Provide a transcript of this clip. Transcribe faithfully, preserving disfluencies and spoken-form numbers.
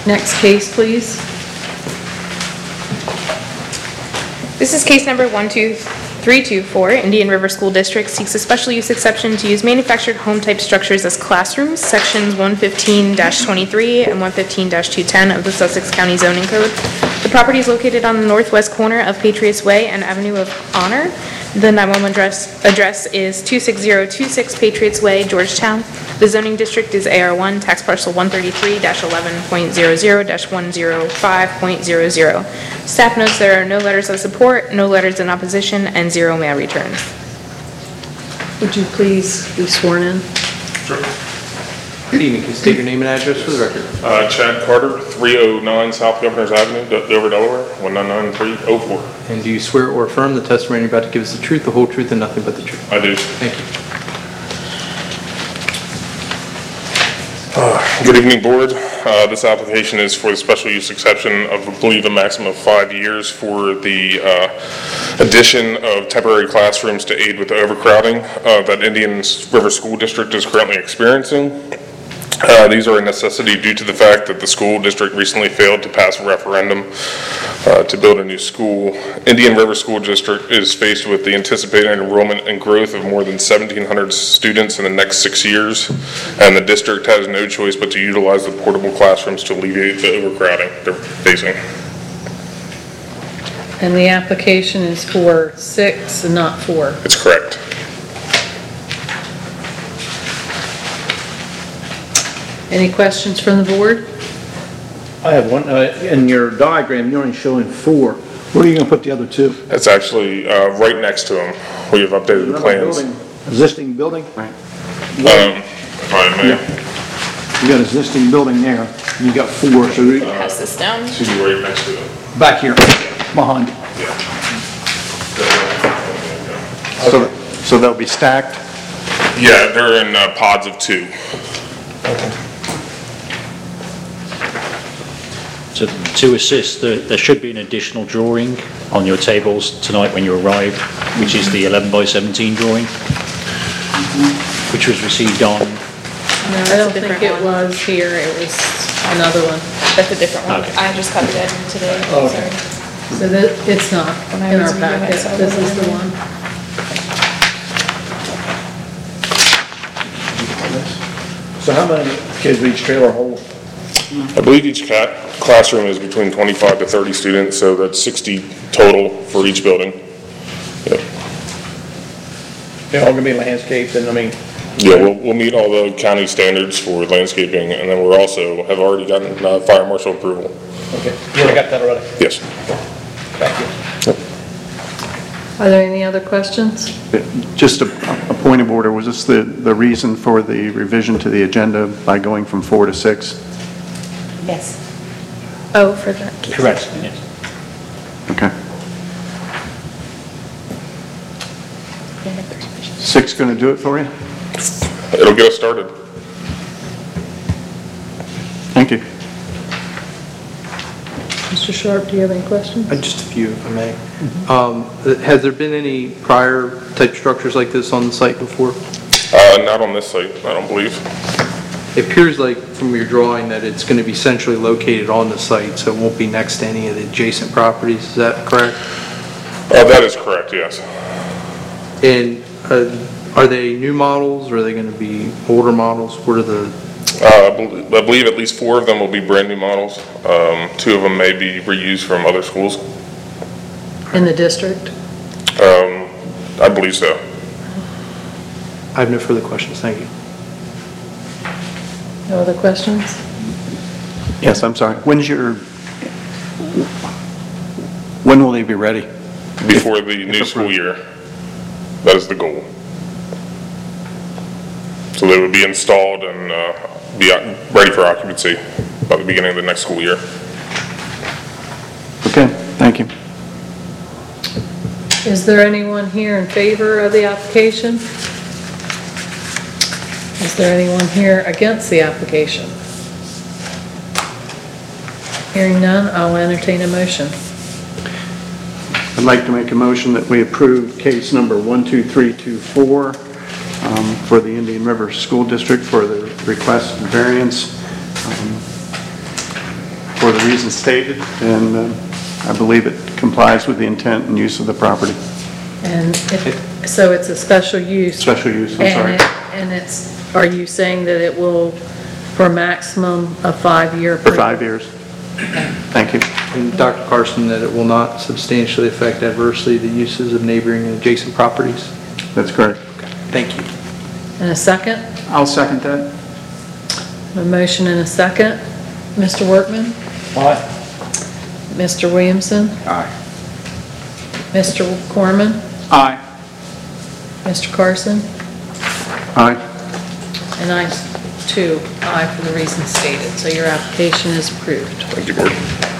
Next case, please. This is case number one two three two four. Indian River School District seeks a special use exception to use manufactured home type structures as classrooms, sections one fifteen dash twenty-three and one fifteen dash two ten of the Sussex County Zoning Code. The property is located on the northwest corner of Patriots Way and Avenue of Honor. The nine one one address, address is two six zero two six Patriots Way, Georgetown. The zoning district is A R one, tax parcel one thirty-three dash eleven point zero zero dash one zero five point zero zero. Staff notes there are no letters of support, no letters in opposition, and zero mail returns. Would you please be sworn in? Sure. Good evening. Can you state your name and address for the record? Uh, Chad Carter, three oh nine South Governors Avenue, Dover, Delaware, one nine nine three oh four. And do you swear or affirm the testimony you're about to give us the truth, the whole truth, and nothing but the truth? I do. Thank you. Uh, good evening, Board. Uh, this application is for the special use exception of, I believe, a maximum of five years for the uh, addition of temporary classrooms to aid with the overcrowding uh, that Indian River School District is currently experiencing. Uh, these are a necessity due to the fact that the school district recently failed to pass a referendum uh, to build a new school. Indian River School District is faced with the anticipated enrollment and growth of more than seventeen hundred students in the next six years, and the district has no choice but to utilize the portable classrooms to alleviate the overcrowding they're facing. And the application is for six and not four. It's correct. Any questions from the board? I have one. Uh, in your diagram, you're only showing four. Where are you going to put the other two? It's actually uh, right next to them. We have updated the plans. Building, existing building? Right. Um, if I may. Yeah. You got existing building there. And you got four. So we, Pass this down. Should be right next to them. back here, behind. Yeah. So, so they'll be stacked? Yeah, they're in uh, pods of two. So to assist, the, there should be an additional drawing on your tables tonight when you arrive, which is the eleven by seventeen drawing, which was received on. No, I don't think it was here. It was another one. That's a different one. Okay. I just copied it today. Oh, Sorry. So that, it's not When I in was our reading it, packet. so I This is wasn't the in one. So how many kids will each trailer hold? I believe each cat classroom is between twenty-five to thirty students, so that's sixty total for each building. Yep. They're all going to be landscaped, and I mean, Yeah, we'll, we'll meet all the county standards for landscaping, and then we're also, have already gotten uh, fire marshal approval. okay. You already got that already? Yes. Thank you. Are there any other questions? Just a, a point of order, was this the, the reason for the revision to the agenda by going from four to six? Yes. Oh, for that case. Correct. Yes. Okay. Six going to do it for you? It'll get us started. Thank you. Mister Sharp, do you have any questions? Uh, Just a few, if I may. Um, has there been any prior type structures like this on the site before? Uh, not on this site, I don't believe. It appears like from your drawing that it's going to be centrally located on the site, so it won't be next to any of the adjacent properties. Is that correct? Uh, that is correct, yes. And uh, are they new models, or are they going to be older models? What are the... Uh, I bel- I believe at least four of them will be brand new models. Um, two of them may be reused from other schools. In the district? Um, I believe so. I have no further questions. Thank you. No other questions? Yes, I'm sorry. When's your, when will they be ready? Before the new school year. That is the goal. So they would be installed and uh, be ready for occupancy by the beginning of the next school year. Okay, thank you. Is there anyone here in favor of the application? Is there anyone here against the application? Hearing none, I'll entertain a motion. I'd like to make a motion that we approve case number one two three two four um, for the Indian River School District for the request variance um, for the reasons stated, and um, I believe it complies with the intent and use of the property. And it, so it's a special use? Special use, I'm And sorry. it- And it's, are you saying that it will, for a maximum of five-year? For five years. Thank you. And Doctor Carson, that it will not substantially affect adversely the uses of neighboring and adjacent properties? That's correct. Thank you. And a second? I'll second that. A motion and a second. Mister Workman? Aye. Mister Williamson? Aye. Mister Corman? Aye. Mister Carson? Aye. And I, too, aye for the reasons stated. So your application is approved. Thank you, Board.